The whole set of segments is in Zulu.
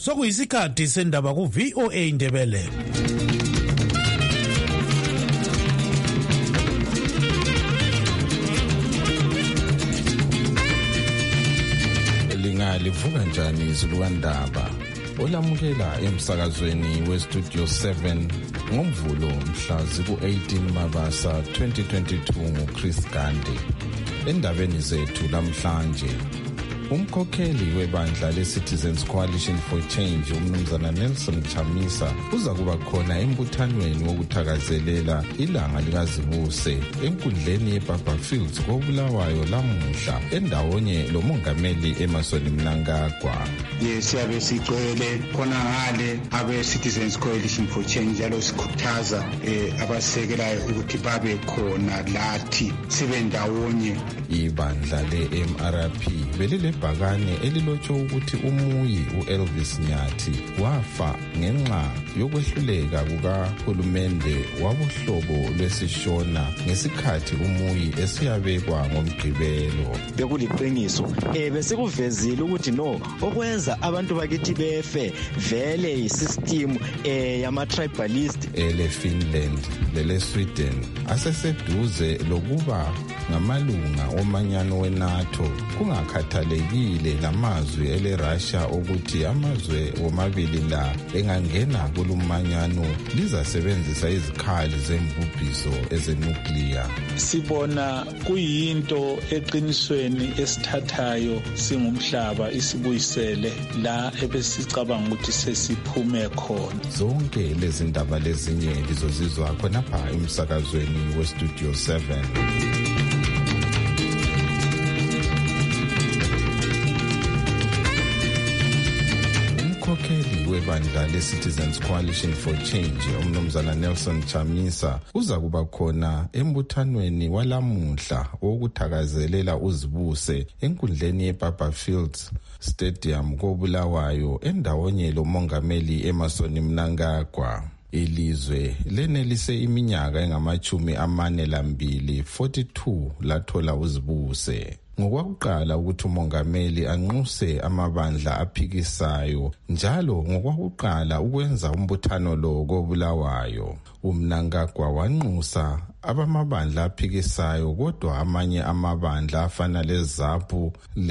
sokuyisikhathi sendaba ku-VOA Indebele. Livuka njani izulukandaba olamukela emsakazweni westudio 7 ngomvulo mhla ziku-18 Mabasa 2022 nguChris Gandhi. Endabeni zethu lamhlanje, umkhokheli webandla le-Citizens Coalition for Change umnumzana Nelson Chamisa uza kuba khona embuthanweni wokuthakazelela ilanga likazibuse enkundleni yeBaba Fields koBulawayo lamuhla endawonye lomongameli Emmerson Mnangagwa. Siyabe sigcwele khona ngale abe-Citizens Coalition for Change njalo sikhuthaza abasekelayo ukuthi babe khona lathi sibe ndawonye. Ibandla le-MRP belilebhakane elilotshwe ukuthi umuyi u-Elvis Nyathi wafa ngenxa yokwehluleka kukahulumende wabuhlobo lwesishona ngesikhathi umuyi esiyabekwa ngomgqibelo. Bekuliqiniso besikuvezile ukuthi no okwenza abantu bakithi befe vele yisystem yama-tribalist ele-Finland lele-Sweden aseseduze lokuba ngamalunga omanyano we-NATO kungakhathalekile lamazwi ele-Russia ukuthi amazwe womabili la engangena kulumanyano lizasebenzisa izikhali zembubhiso ezenuclear. Sibona kuyinto eqinisweni esithathayo singumhlaba isibuyisele la ebesicabanga ukuthi sesiphume khona. Zonke lezi ndaba lezinye lizozizwa khonapha emsakazweni westudio 7. Umkhokheli webandla le-Citizens Coalition for Change umnumzana Nelson Chamisa uza kuba khona embuthanweni walamuhla wokuthakazelela uzibuse enkundleni yeBaba Fields Stadium koBulawayo endawonye lomongameli Emmerson Mnangagwa. Ilizwe lenelise iminyaka engama-42 42 lathola uzibuse. Ngokwakuqala ukuthi umongameli anxuse amabandla aphikisayo njalo ngokwakuqala ukwenza umbuthano lo koBulawayo. Mnangagwa wanxusa abamabandla aphikisayo kodwa amanye amabandla afana leZAPU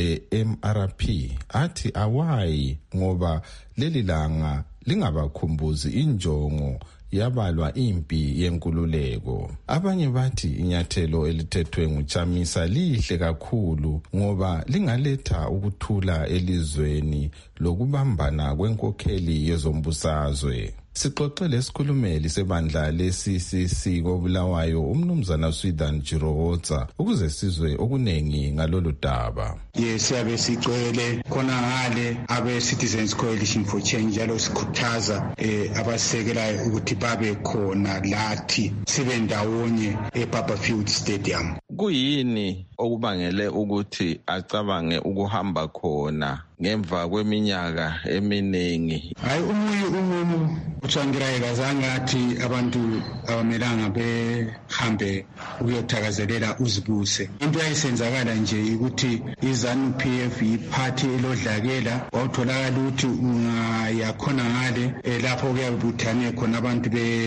le-MRP athi awayi ngoba leli langa lingabakhumbuzi injongo yabalwa impi yenkululeko. Abanye bathi inyathelo elithethwe nguChamisa lihle kakhulu ngoba lingaletha ukuthula elizweni lokubambana kwenkokheli yezombusazwe. Sixoxele isikhulumeli sebandla le-CCC koBulawayo umnumzana Swidan Jirowotsa ukuze sizwe okunengi ngalolu daba. Siyabe sigcwele khona ngale abe-Citizens Coalition for Change njalo sikhuthaza abasekelayo ukuthi babe khona lathi sibe ndawonye eBaba Fields Stadium. Kuyini okubangele ukuthi acabange ukuhamba khona ngemva kweminyaka eminingi? Hayi umuyi uthangirayo zangathi abantu abamelanga behambe ukuyothakazelela uzibuse. Into yayisenzakala nje ukuthi iZANU-PF iphathi elodlakela wawutholakala ukuthi ungayakhona ngale lapho kuyabuthane khona abantu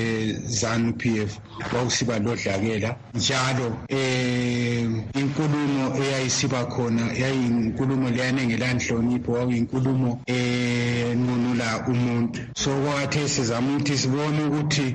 beZANU-PF wawusiba lodlakela njalo inkulumo eyayisiba khona yayinkulumo leyanengelanhlonipho wayinkulumo enunula umuntu. So kwathe sizama ukuthi sibone ukuthi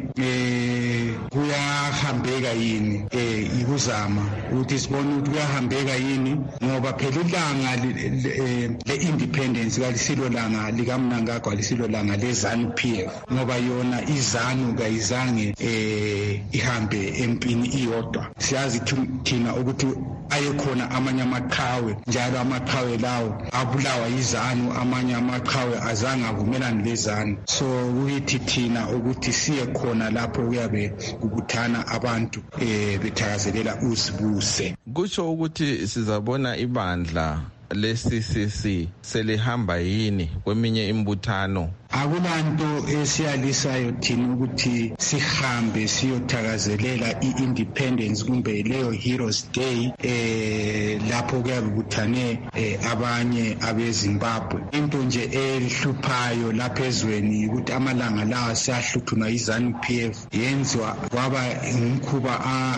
kuyahambeka yini ikuzama ukuthi sibone ukuthi kuyahambeka yini ngoba phela ilanga le-independence kalisilo langa likaMnangagwa lisilo langa leZANU-PF ngoba yona iZANU kayizange ihambe empini iyodwa. Siyazi thina ukuthi ayekhona amanye amaqhawe njalo amaqhawe lawo abulawa yiZANU, amanye amaqhawe azange avumelane leZANU. So kuyithi thina ukuthi siye khona lapho kuyabe kubuthana abantu bethakazelela uzibuse. Kusho ukuthi sizabona ibandla le-CCC selihamba yini kweminye imbuthano akulanto esiyalisayo thina ukuthi sihambe siyothakazelela i-independence kumbe leyo Heroes Day lapho kuyabe kuthane abanye abeZimbabwe. Into nje elihluphayo lapha ezweni ukuthi amalanga lawa siyahluthunwa yi-ZANU-PF yenziwa kwaba ngumkhuba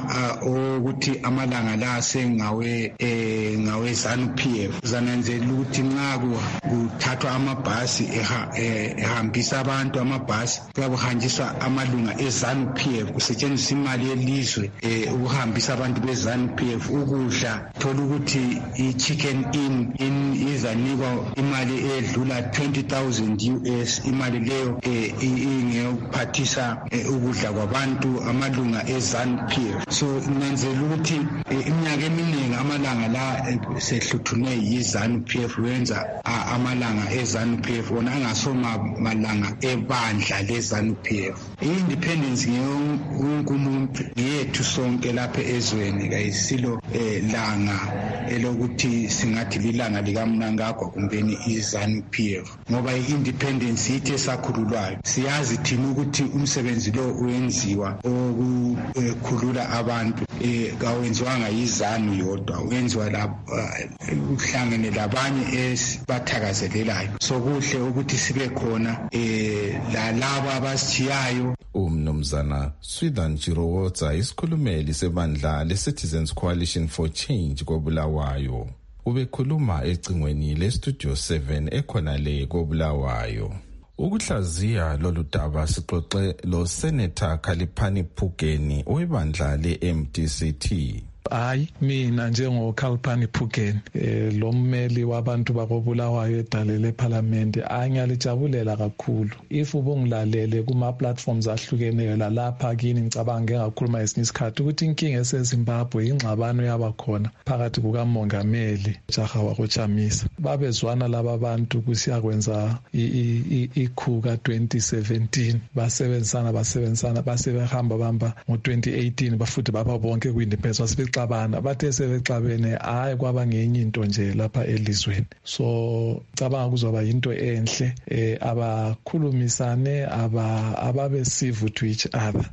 ukuthi amalanga lawa sengawe ZANU-PF. Zananzela ukuthi nxa kuthathwa amabhasi ehambisa abantu amabhasi kuyabuhanjiswa amalunga eZANU-PF kusetshenziswa imali yelizwe ukuhambisa abantu beZANU-PF ukudla. Thola ukuthi i-Chicken Inn izanikwa imali edlula 20,000 US. Imali leyo ingeyokuphathisa ukudla kwabantu amalunga eZANU-PF. So nanzela ukuthi iminyaka eminingi amalanga la sehluthunwe yi-ZANU-PF wenza amalanga eZANU-PF wona angasoma malanga ebandla leZANU-PF. I-independence ngeyonkulumuntu yethu sonke lapha ezweni kayisilo langa elokuthi singathi lilanga likaMnangagwa kumbeni i-ZANU-PF ngoba i-independence yithi esakhululwayo. Siyazi thina ukuthi umsebenzi lo uyenziwa okukhulula abantu kawenziwanga yi-ZANU yodwa, wenziwa uhlangene labanye esibathakazelelayo. So kuhle ukuthi sibe khona lalabo abasithiyayo. Umnumzana Swithan Chirowotsa isikhulumeli sebandla le-Citizens Coalition for Change koBulawayo ubekhuluma ecingweni le-Studio 7 ekhona le koBulawayo. Ukuhlaziya lolu daba sixoxe lo Senator Khaliphani Phukeni webandla le-MDCT. Hayi mina njengoKhaliphani Phukeni lo mmeli wabantu bakoBulawayo edalele eParliament angiyalijabulela kakhulu. If ubungilalele kuma platforms ahlukeneyo lapha kini ngicabanga ngakhuluma esikhathi ukuthi inkinga eseZimbabwe ingxabano yabakhona phakathi kukamongameli Jahawa koChamisa. Babezwana laba bantu kusiyakwenza ikhu ka2017 basebenzisana basebehamba bamba ngo2018 bafuthi baba bonke kuindependence xabana bathe sebexabene hayi kwaba ngenye into nje lapha elizweni. So cabanga kuzoba into enhle abakhulumisane ababe-civil to each other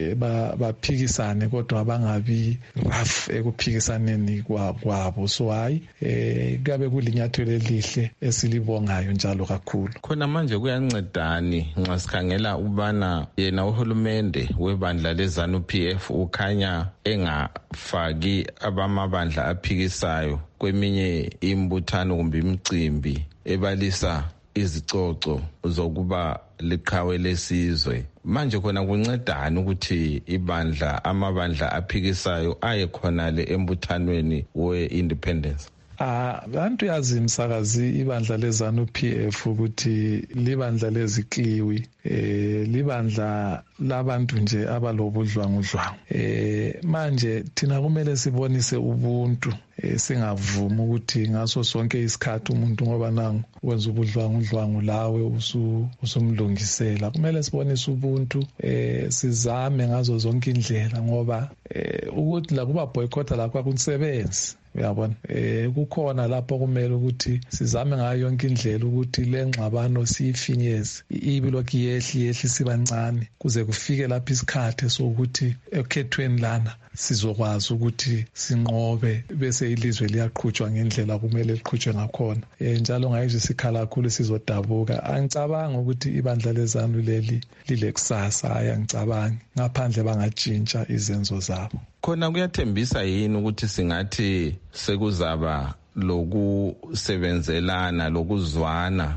baphikisane kodwa bangabi rough ekuphikisaneni kwabo. So hayi kabe kulinyathelo elihle esilibongayo njalo kakhulu. Khona manje kuyancedani nxa sikhangela ubana yena uhulumende webandla leZANU-PF ukhanya engafaki abamabandla aphikisayo kweminye imbuthano kumbe imicimbi ebalisa izicoco zokuba liqhawe lesizwe. Manje khona kuncedani ukuthi amabandla aphikisayo aye khona le embuthanweni we-independence? Abantu yazi msakazi ibandla leZANU-PF ukuthi libandla lezikliwi libandla labantu nje abalobudlwangudlwangu. Manje thina kumele sibonise ubuntu singavuma ukuthi ngaso sonke isikhathi umuntu ngoba nangu wenza ubudlwangudlwangu lawe usumlungisela. Kumele sibonise ubuntu sizame ngazo zonke indlela ngoba ukuthi la kuba boycott la kwakunsebenzi. Uyabona kukhona lapho kumele ukuthi sizame ngayo yonke indlela ukuthi lengxabano siyifinyeze ibilokhu yehli sibancane kuze kufike lapho isikhathi sokuthi ekhethweni lana sizokwazi ukuthi sinqobe bese ilizwe liyaqhutshwa ngendlela kumele liqhutshwe ngakhona. Njalo ngayizwe sikhala kakhulu sizodabuka. Angicabanga ukuthi ibandla leZANU leli lilekusasa angicabangi ngaphandle bangatshintsha izenzo zabo. Khona kuyathembisa yini ukuthi singathi sekuzaba lokusebenzelana lokuzwana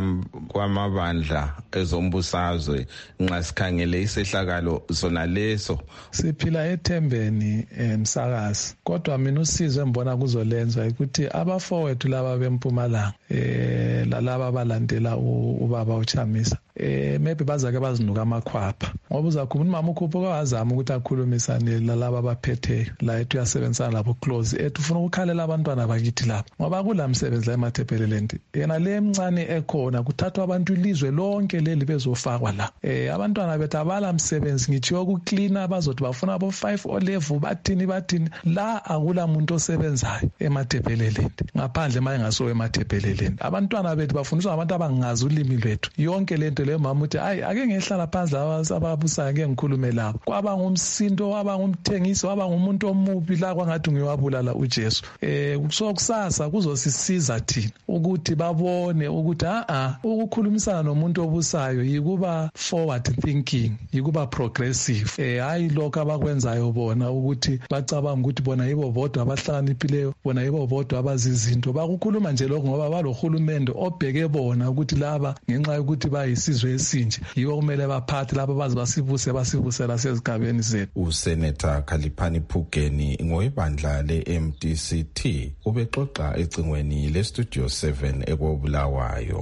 kwamabandla ezombusazwe nxa sikhangele isehlakalo sona leso? Siphila ethembeni msakazi, kodwa mina usizo embona kuzolenza ukuthi abafowethu laba beMpumalanga lalaba balandela ubaba uChamisa maybe bazake bazinuka amakhwapha ngoba uzakhuluma umama ukhupho kawazama ukuthi akhulumisane lalabo abaphethe la ethu yasebenzana labo close ethu ufuna ukukhalela abantwana bakithi lapho ngoba kulamsebenzi la eMathebeleland yena le emncane ekhona kuthathwa abantu ilizwe lonke leli bezofakwa la abantwana bethu abala msebenzi ngithiyo ukucleana bazothi bafuna abo 5 o level bathini la akula muntu osebenzayo eMathebeleland ngaphandle maye ngaso eMathebeleland abantwana bethu bafundiswa abantu abangazi ulimi lwethu yonke lento leyo mama uthi hayi ake ngehlala phansi ababusayo ngeke ngikhulume labo kwaba ngumsindo waba ngumthengisi waba ngumuntu omubi la kwangathi ngiwabulala uJesu so kusasa kuzosisiza thina ukuthi babone ukuthi ukukhulumisana nomuntu obusayo yikuba forward thinking yikuba progressive hayi lokho abakwenzayo bona ukuthi bacabanga ukuthi bona yibo bodwa abahlakaniphileyo bona yibo bodwa abazizinto bakukhuluma nje lokho ngoba balohulumende obheke bona ukuthi laba ngenxa yokuthi bayisizwe esinje yibo kumele baphathe laba bazi basibusela sezigabeni zethu. Usenator Khaliphani Phugeni ngoibandla le-MDCT ubexoxa ecingweni le-Studio 7 eKobulawayo.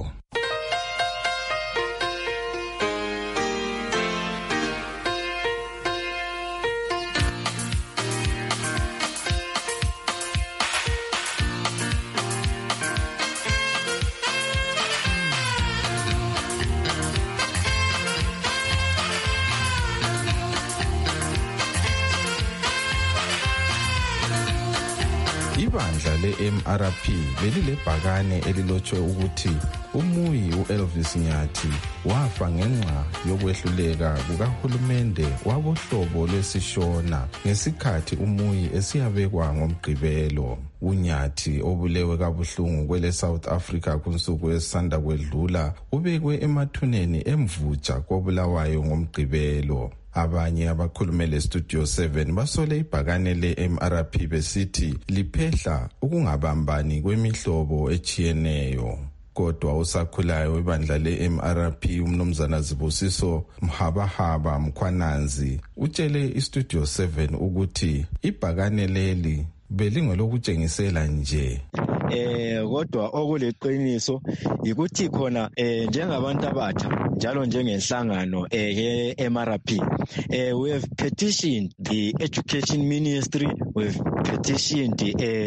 Ibandla le-MRP belilebhakane elilotshwe ukuthi umuyi u-Elvis Nyathi wafa ngenxa yokwehluleka kukahulumende wabohlobo lwesishona ngesikhathi umuyi esiyabekwa ngomgqibelo. uNyathi obulewe kabuhlungu kwele South Africa kunsuku esanda kwedlula ubekwe emathuneni emvuja koBulawayo ngomgqibelo. Abanye abakhulumele Studio 7 basole ibhakane le-MRP besithi liphehla ukungabambani kwemihlobo echiyeneyo. Kodwa usakhulayo ibandla le-MRP umnumzana Zibusiso Mhabahaba Mkhwananzi utshele iStudio 7 ukuthi ibhakane leli belingelokutshengisela nje. Kodwa okuleqiniso ukuthi khona njengabantu abatsha njalo njengenhlangano ye-MRP we have petitioned the education ministry, we've petitioned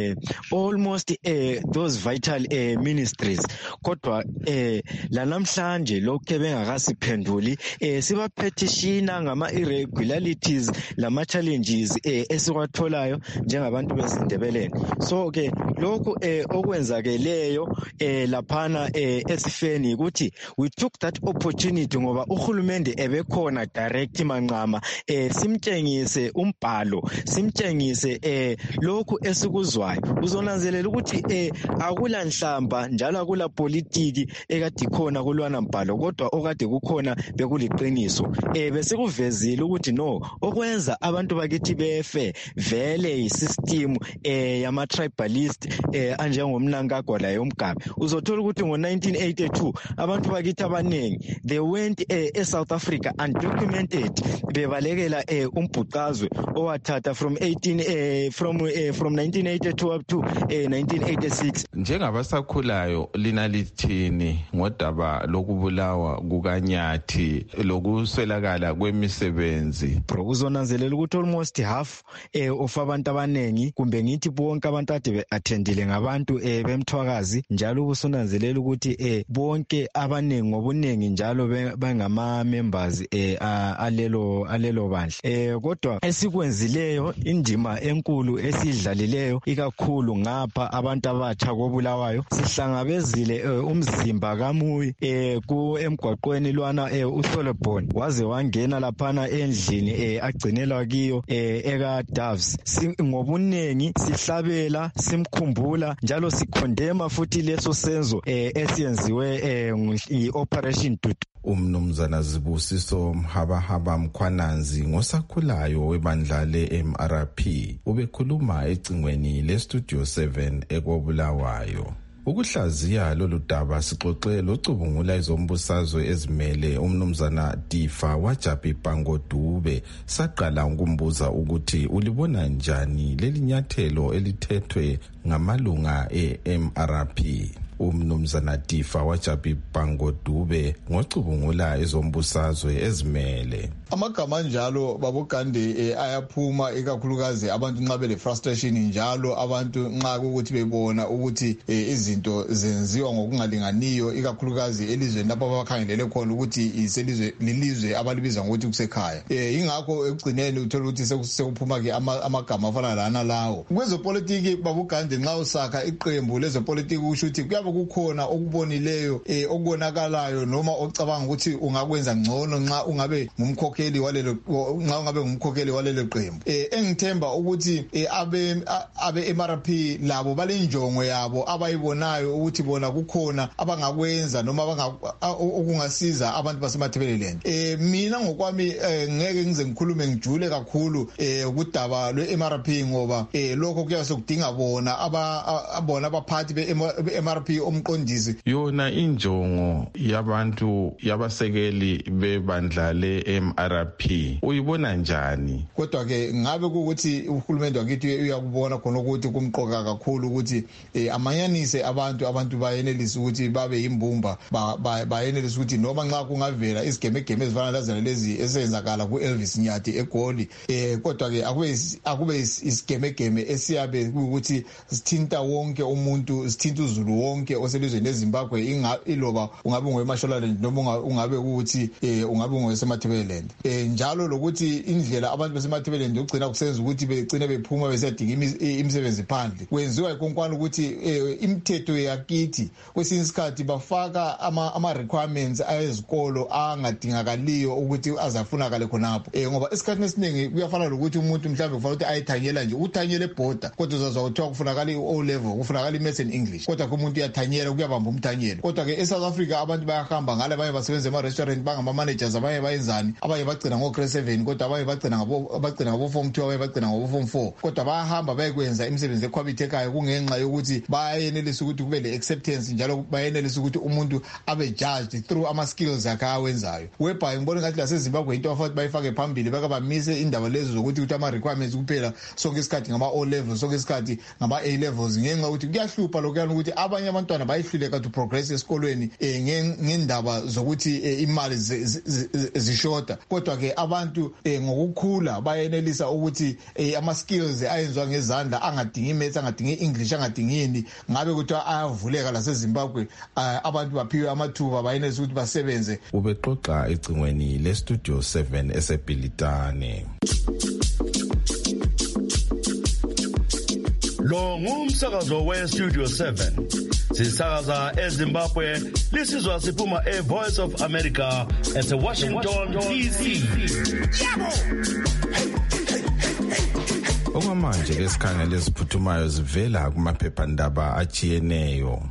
almost those vital ministries, kodwa lanamhlanje lokho bengakasiphenduli siba petitiona ngama irregularities lama challenges esiwatholayo njengabantu besindebeleni. So ke lokho okwenzakeleyo laphana esifeni ukuthi we took that opportunity ngoba uhulumende ebekhona direct manqama simtshengise umbhalo simtshengise lokhu esikuzwayo uzonanzelela ukuthi akula nhlamba njalo akula politiki ekade ikhona kulwana mbhalo kodwa okade kukhona bekuliqiniso besikuvezile ukuthi no okwenza abantu bakithi befe vele isystem yama tribalist anjengomnankagwa la yomgabe uzothola ukuthi ngo1982 abantu bakithi abanengi they went eSouth Africa undocumented bebalekela umbhuqazwe owathatha from 1982 up to 1986. Njengabasakhulayo lina lithini ngodaba lokubulawa kukaNyathi lokuswelakala kwemisebenzi? Uzonanzelela ukuthi almost half of abantu abanengi kumbe ngithi bonke abantu ade attendile ngabantu bemthwakazi njalo kusonanzelela ukuthi bonke abanengi ngobunengi njalo bangama members alelo bandla kodwa esikwenzileyo indima enkulu esidlalileyo ikakhulu ngapha abantu abatsha koBulawayo sihlangabezile umzimba kaMuyi emgwaqweni lwana uSolomon waze wangena laphana endlini agcinelwa kiyo eka Doves ngobunengi sihlabela simkhumbula njalo sikhondema futhi leso senzo esiyenziwe i-Operation Dudu. Umnumzana Zibusiso Mhabahaba Mkhwananzi ngosakhulayo webandla le-MRP ubekhuluma ecingweni le-Studio 7 eKobulawayo. Ukuhlaziya lolu daba sixoxe locubungula izombusazwe ezimele umnumzana Difa waJapi Bangodube saqala ukumbuza ukuthi ulibona njani leli nyathelo elithethwe ngamalunga e-MRP. Umnumzana Tifa Wajabi Bangodube ngocubungula ezombusazwe ezimele. Amagama njalo babogande ayaphuma ikakhulukazi abantu nxa bele frustration njalo abantu nxa ukuthi bebona ukuthi izinto zenziwa ngokungalinganiyo ikakhulukazi elizweni lapho abakhangelele khona ukuthi iselizwe lilizwe abalibiza ngokuthi kusekhaya. Ingakho ekugcineni uthola ukuthi sekuphuma ke amagama afana lana lawo. Kwezopolitiki babogande nxa usakha iqembu lezopolitiki usho ukuthi kuyabe kukhona okubonileyo okubonakalayo noma ocabanga ukuthi ungakwenza ngcono nxa ungabe ngumkhokheli walelo qembu. Engithemba ukuthi abe MRP labo balenjongo yabo abayibonayo ukuthi bona kukhona abangakwenza noma okungasiza abantu basemathebeleland. Mina ngokwami ngeke ngize ngikhulume ngijule kakhulu kudaba lwe-MRP ngoba lokho kuyase kudinga bona abaphathi be-MRP omqondisi. Yona injongo yabantu yabasekeli bebandla le-MRP uyibona njani? Kodwa ke ngabe ukuthi uhulumende wakithi uyakubona khona ukuthi kumqoka kakhulu ukuthi amanyanise abantu bayenelisa ukuthi babe imbumba bayenelisa ukuthi noma nxa kungavela isigemegeme ezifana lazana lezi esenzakala ku-Elvis Nyathi eGoli kodwa ke akube isigemegeme esiyabe ukuthi sithinta wonke umuntu, sithinta uZulu wonke oselizweni leZimbabwe iloba ungabe ngoweMashonaland noma ungabe ukuthi ungabe ngowesemathebeleland. Njalo lokuthi indlela abantu basemathebeleland ugcina kusenza ukuthi begcine bephuma besiyadinga imisebenzi phandle kwenziwa ikonkwana ukuthi imithetho yakithi kwesinye isikhathi bafaka ama requirements ayezikolo angadingakaliyo ukuthi azafunakale khonapho ngoba esikhathini esiningi kuyafana lokuthi umuntu mhlawumbe kufanele ukuthi ayithanyela nje uthanyele border kodwa uzazwa kuthiwa kufunakala i-O level kufunakala i-Maths and English kodwa umuntu uyathanyela kuyabamba umthanyelo. Kodwa ke eSouth Africa abantu bayahamba ngale abanye basebenza ema-restaurant bangama-managers abanye bayenzani abanye bagcina ngo-grade 7 kodwa abanye bagcina ngabo form 2 abanye bagcina ngabo form 4 kodwa bayahamba bayekwenza imisebenzi ekhwabithe ekhaya kungenxa yokuthi bayenelisa ukuthi kube le-acceptance njalo bayenelisa ukuthi umuntu abe judged through ama-skills akhe awenzayo. Whereby ngibona ngathi laseZimbabwe into afathi bayifake phambili bamise indaba lezo zokuthi ama-requirements kuphela sonke isikhathi ngama-O levels sonke isikhathi ngama-A levels ngenxa ukuthi kuyahlupha lokuyana ukuthi abanye abantwana bayihluleka to progress esikolweni ngendaba zokuthi imali zishoda kodwa ke abantu ngokukhula bayenelisa ukuthi ama-skills ayenziwa ngezandla angadingi maths angadingi English angadingini ngabe kuthiwa ayavuleka laseZimbabwe abantu baphiwe amathuba bayenelisa ukuthi basebenze. Ubexoxa ecingweni le-Studio 7 eseBhilitane. Lo ngumsakazo we-Studio 7 sisakaza eZimbabwe lisizwa siphuma e-Voice of America ese-Washington DC. Okwamanje lesikhangelo eziphuthumayo zivela kumaphephandaba ajiyeneyo.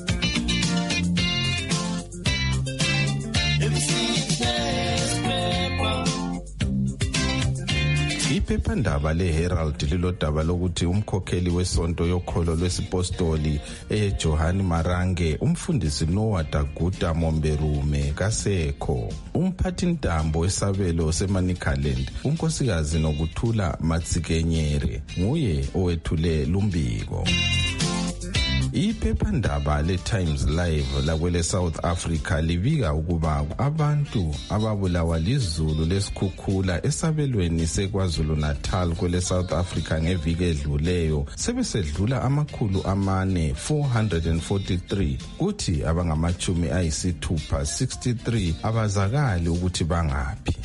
Iphephandaba leHerald lilodaba lokuthi umkhokheli wesonto yokholo lwesipostoli eJohani Marange umfundisi Noah Daguda Momberume kasekho. Umphathintambo wesabelo seManicaland unkosikazi Nokuthula Matsikenyere nguye owethule lumbiko. Iphephandaba le-Times Live lakwele South Africa libika ukuba abantu ababulawa lizulu lesikhukhula esabelweni seKwaZulu Natal kwele South Africa ngeviki edluleyo sebesedlula 443 kuthi abangamachumi ayisithupha 63 abazakali ukuthi bangaphi.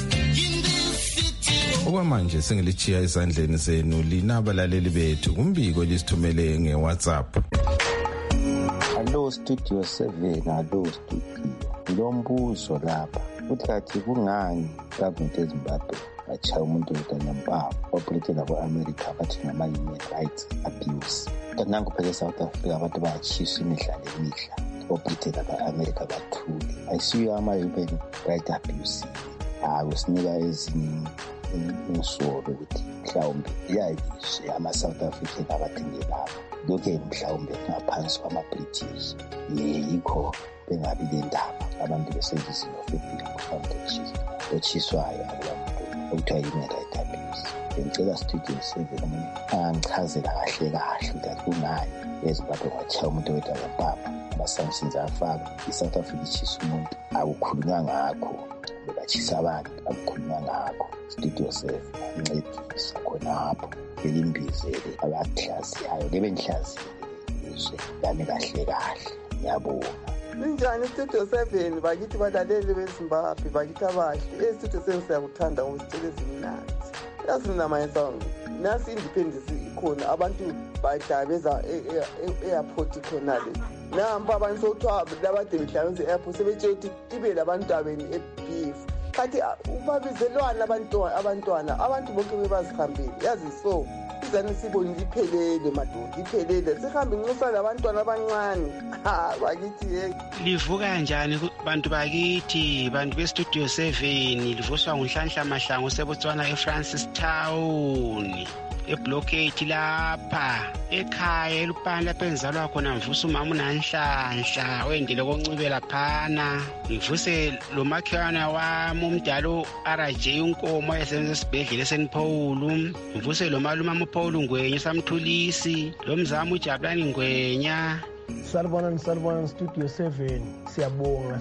Okwamanje sengilichiya ezandleni zenu lina abalaleli bethu kumbiko lisithumele ngeWhatsApp. Hello Studio 7, hello Studio. Ngilombuzo lapha. Uthi kungani government eZimbabwe bachaya umuntu weNtanyampa operated labo-America bathi ngama-human rights abuse. Nangu phela eSouth Africa abantu bayachiswa imihla nemihla operated labo-America bathule. Ayisiyo ama-human rights abuse. Kusinika ezinye insolo ukuthi mhlawumbe yayishe ama-South African abadinge labo lokhu mhlawumbe ngaphansi kwama-British yikho bengabi lendaba abantu besenzisa no-Foundation ochiswayo abantu okuthiwa yi-right abuse. Bengicela Studio 7 angichazela kahle ukuthi kungani eZimbabwe kwathiwa umuntu wethu akapapa ama-sanctions afaka i-South Africa ichisa umuntu akukhulunywa ngakho bebachisa abantu akukhulunywa ngakho. Studio 7 ancedisa khonapho belimbizele abahlaziyayo lebenhlaziye izwe lami kahle ngiyabonga. Ninjani Studio 7 bakithi balaleli beZimbabwe bakithi abahle Studio 7 siyakuthanda usitshele zimnandi yazi mina mayesong nasi independence ikhona abantu bayidabeza e-airport khonale namba abantu sokuthiwa labade behlanganisa e-airport sebetshela ukuthi ibe labantabeni e-beef kathi ubabizelwana abantwana abantu bonke bebazihambele yazi so izani sibonile iphelele madoda iphelele sihambe inxusa labantwana abancane bakithi livuka kanjani bantu bakithi bantu beStudio 7 livuswa nguNhlanhla Mahlangu seBotswana eFrancis Town eblockade lapha ekhaya eLupane lapha enzalwa khona mvusa umama uNanhlanhla wendele koncibela phana ngivuse lo makhelwana wami umdalo RJ unkomo esebenza esibhedlela eSenPaul ngivuse lo malume uPaul Ngwenya samthulisi lo mzamo uJabulani Ngwenya. Salibona Studio 7 siyabonga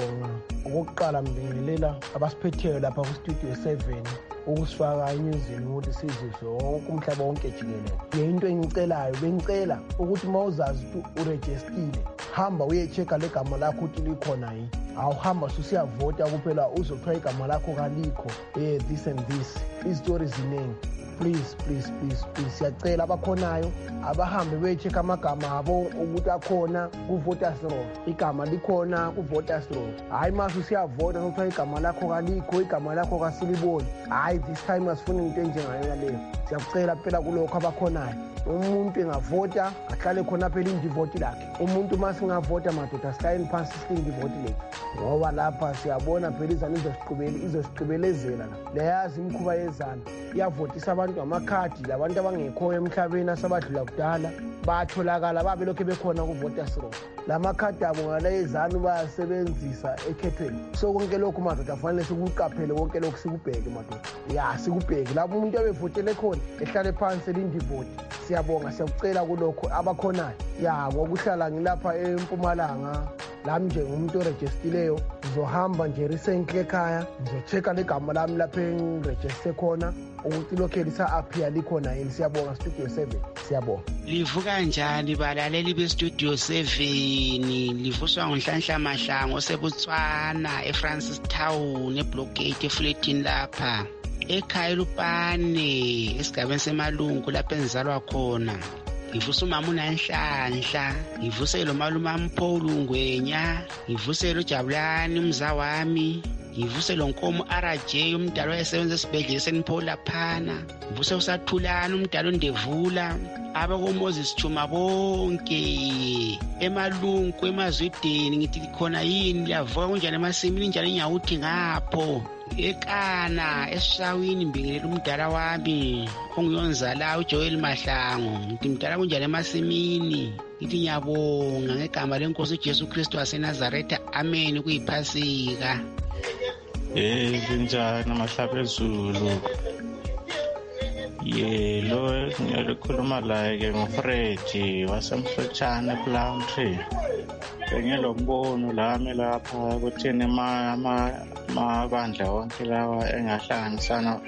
okokuqala mbingelela abasiphetheyo lapha ku Studio 7 ukusifaka enyuzini ukuthi sizizwe wonke umhlaba wonke jikelele. Into engicelayo bengicela ukuthi mawuzazi ukuthi uregistile hamba uyechecka legama lakho ukuthi likhona yini awuhamba susiyavota kuphela uzothola igama lakho kalikho this and this istories ziningi. Please siyacela abakhonayo abahambe beyechecka amagama abo ukuthi akhona ku-voters roll igama likhona ku-voters roll hayi mase usiyavota nokuthiwa igama lakho kalikho igama lakho kasiliboni hayi this time asifuni into enjengayo leyo siyakucela phela kulokho abakhonayo umuntu engavota ahlale khona phela indivoti lakhe umuntu masingavota madoda sikayeni phansi indivoti lethu ngoba lapha siyabona phela izana izosiqibelezela la leyazi imkhuba yezana iyavotisa abantu amakhadi labantu abangekhoyo emhlabeni asabadlula kudala batholakala babelokhu bekhona ku-voters roll lamakhadi abo ngalayezana bayasebenzisa ekhethweni so konke lokhu madoda afanele sikuqaphele konke lokhu sikubheke madoda sikubheke lapho umuntu abevotele khona ehlale phansi elindivoti siyabonga siyakucela kulokho abakhonayo ngokuhlala ngilapha eMpumalanga lami njengomuntu orejistileyo ngizohamba nje recently ekhaya ngizochecka legama lami lapho engirejiste khona ukuthi lokho lisa-appear likhona yini. Siyabonga Studio 7 siyabonga. Livuka kanjani balaleli beStudio 7 livuswa nguNhlanhla Mahlangu seBotswana eFrancis Town eblockade eflatini lapha ekhaya eLupane esigabeni seMalungu lapho enzalwa khona. Ngivuse umama uNanhlanhla ngivuse lo malume uPaul Ngwenya ngivuse lo Jabulani umza wami ngivuse lo nkomo RJ umdalo wayesebenza esibhedlela eSenPaul laphana ngivuse usathulana umdalo Ndevula abakoMoses Chuma bonke eMalungu emazwideni ngithi khona yini liyavuka kunjani emasimini njalo inyawuthi ngapho ekana esishawini mbingelela umdala wami ongiyonzala uJoel Mahlangu ngithi mdala kunjani emasimini ngithi ngiyabonga ngegama lenkosi uJesu Kristu waseNazaretha amen kuyiphasika. Kunjani amahlabezulu lo ngiyalikhuluma la-ke nguFredi wasemhlotshane ePlumtree. Ngilombono lami lapha kuthini amabandla wonke lawa engahlanganisa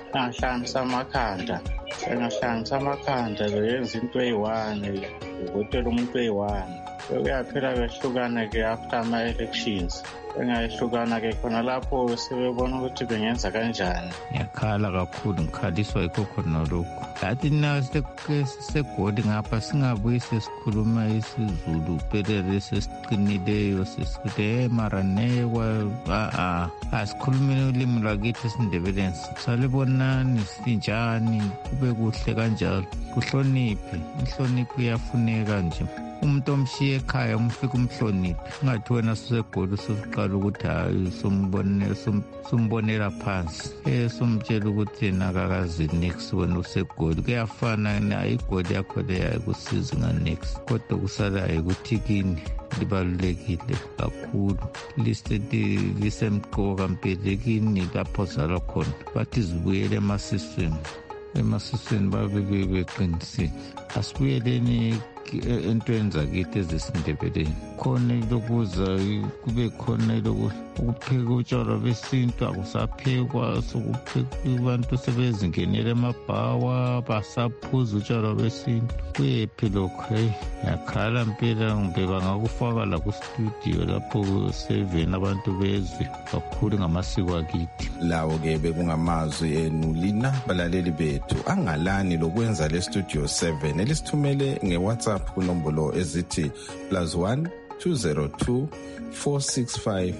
amakhanda beyenza into eyi-one uvotela umuntu eyi-one kuyaphela behlukane-ke after ama-elections engayehlukana-ke khona lapho sebebona ukuthi bengenza kanjani. Ngiyakhala kakhulu ngikhaliswa yikho khona lokhu lathi na segodi ngapha singabuyi sesikhuluma isiZulu pelele sesiqinileyo sesithi mara nekwa asikhulumeni ulimi lwakithi esindebeleni salibonani sinjani kube kuhle kanjalo kuhloniphe inhlonipho iyafuneka nje umuntu omshiye ekhaya umfika umhloniphe ungathi wena susegoli usuqala ukuthi hayi sumbonela phansi sumtshela ukuthi yena akakazi next wena usegoli kuyafana nayo igoli yakho leyo ayikusizi nganext kodwa kusalayo ukuthi kini libalulekile kakhulu lisemqoka mpelekini lapho zalwa khona bathi zibuyele emasisweni babe beqinisile. Asibuyeleni entweni zakithi ezisindebeleni khona lokuza kube khona ukupheka utshwala besintu akusaphekwa sokupheka abantu sebezingenela emabhawa basaphuza utshwala besintu kuyephi lokho yakhala mpela ngbe bangakufaka la ku-studio lapho 7 abantu bezwe kakhulu ngamasiko akithi. Lawo-ke bekungamazwi enu lina balaleli bethu angalani lokwenza le studio 7 elisithumele nge-WhatsApp kunombolo ezithi +1 202 465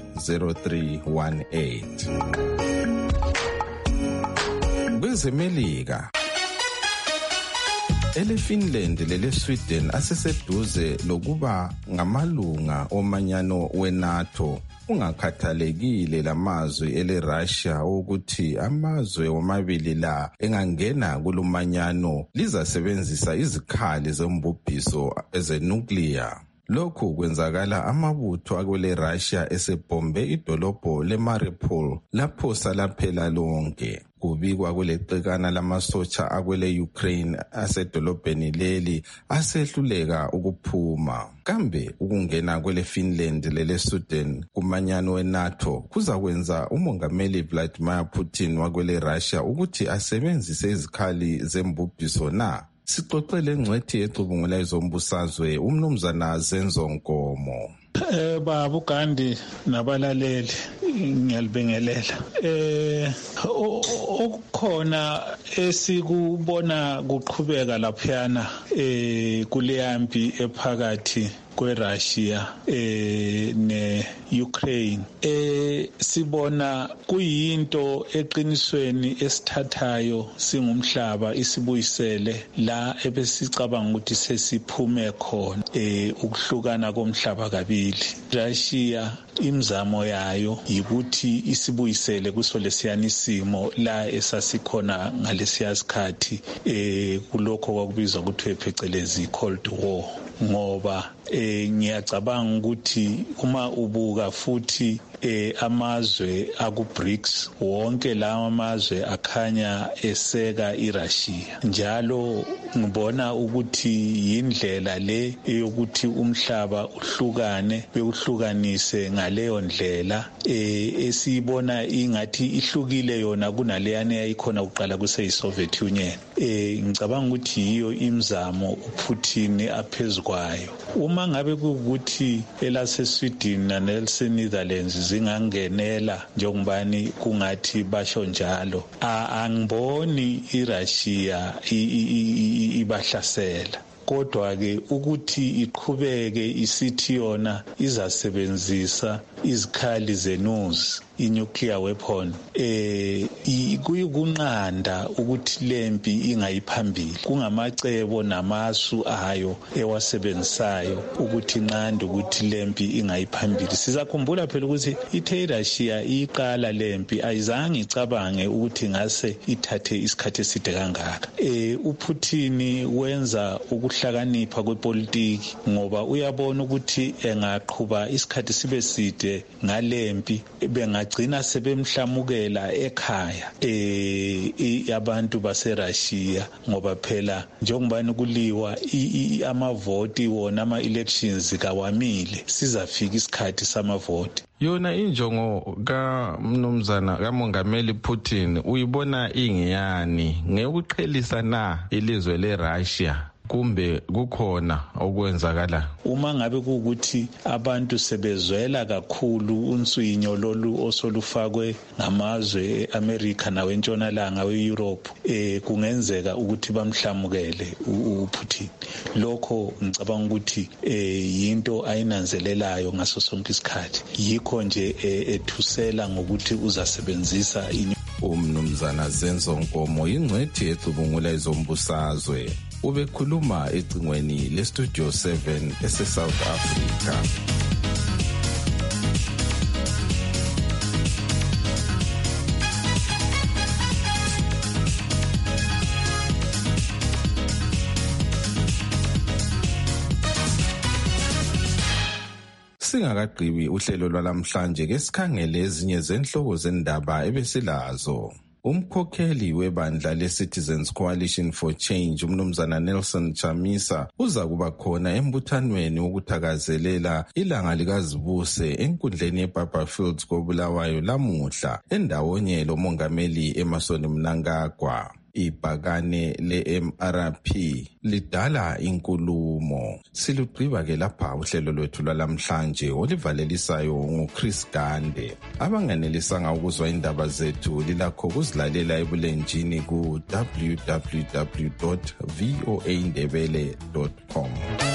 0318. Kwezemelika ele-Finland lele-Sweden aseseduze lokuba ngamalunga omanyano we-NATO. Ungakhathalekile lamazwi ele-Russia ukuthi amazwe womabili la engangena kulumanyano lizasebenzisa izikhali zombubhiso ezenuclear. Lokhu kwenzakala amabutho akwele Russia esebombe idolobho leMariupol lapho salaphela lonke. Kubikwa kuleqekana lamasotsha akwele Ukraine asedolobheni leli asehluleka ukuphuma. Kambe ukungena kwele Finland lele Sweden kumanyano we-NATO kuzakwenza umongameli Vladimir Putin wakwele Russia ukuthi asebenzise izikhali zembubhiso na? Sixoxele ngcwethi ecubungula izombusazwe umnumzana Zenzo Nkomo. Baba uGandhi nabalaleli ngiyalibingelela. Okukhona esikubona kuqhubeka laphayana kuleyampi ephakathi kweRussia ne-Ukraine sibona kuyinto eqinisweni esithathayo singumhlaba isibuyisele la ebesicabanga ukuthi sesiphume khona ukuhlukana komhlaba kabili. Russia imizamo yayo yikuthi isibuyisele kuso lesiyana isimo la esasikhona ngalesiya sikhathi kulokho kwakubizwa ukuthi phecelezi Cold War. Ngoba ngiyacabanga ukuthi uma ubuka futhi amazwe aku-BRICS wonke lawa amazwe akhanya eseka iRussia. Njalo ngibona ukuthi yindlela le yokuthi umhlaba uhlukane bewuhlukanise ngaleyo ndlela esiyibona ingathi ihlukile yona kunaleyana yayikhona uqala kuseyiSoviet Union. Ngicabanga ukuthi yiyo imizamo uPutin aphezukwayo. Uma ngabe kuwukuthi elase-Sweden nelse-Netherlands zingangenela njengobani kungathi basho njalo, angiboni iRussia ibahlasela. Kodwa-ke ukuthi iqhubeke isithi yona izasebenzisa izikhali zenuzi i-nuclear weapon kuyikunqanda ukuthi lempi ingayiphambili. Kungamacebo namasu ayo ewasebenzisayo ukuthi inqande ukuthi lempi ingayiphambili. Sizakhumbula phela ukuthi ithe iRussia iqala lempi ayizange icabange ukuthi ngase ithathe isikhathi eside kangaka. uPutin wenza ukuhlakanipha kwepolitiki ngoba uyabona ukuthi engaqhuba isikhathi sibe side ngalempi bengagcina sebemhlamukela ekhaya abantu baseRussia ngoba phela njengobani kuliwa amavoti wona ama-elections kawamile sizafika isikhathi samavoti. Yona injongo kamnumzana kamongameli Putin uyibona ingiyani ngekuqhelisa na ilizwe leRussia kumbe kukhona okwenzakala? Uma ngabe kuukuthi abantu sebezwela kakhulu unswinyo lolu osolufakwe ngamazwe eAmerica nawentshonalanga weEurope kungenzeka ukuthi bamhlamukele uPutin. Lokho ngicabanga ukuthi yinto ayinanzelelayo ngaso sonke isikhathi. Yikho nje ethusela ngokuthi uzasebenzisa umnumzana Zenzo Nkomo ingcwethi ecubungula izombusazwe. Ubekhuluma ecingweni leStudio 7 ese-South Africa. Singakagqibi uhlelo lwalamhlanje ke sikhangele ezinye zenhloko zendaba ebesilazo. Umkhokheli webandla le-Citizens Coalition for Change, umnumzana Nelson Chamisa, uza kuba khona embuthanweni wokuthakazelela ilanga likazibuse enkundleni yeBarberfields koBulawayo lamuhla endawonye lomongameli Emmerson Mnangagwa. Ibhakane le-MRP lidala inkulumo. Silugqiba ke lapha uhlelo lwethu lwalamhlanje olivalelisayo nguChris Gande. Abanganelisanga ukuzwa indaba zethu lilakho kuzilalela ebulenjini ku www.voaindebele.com.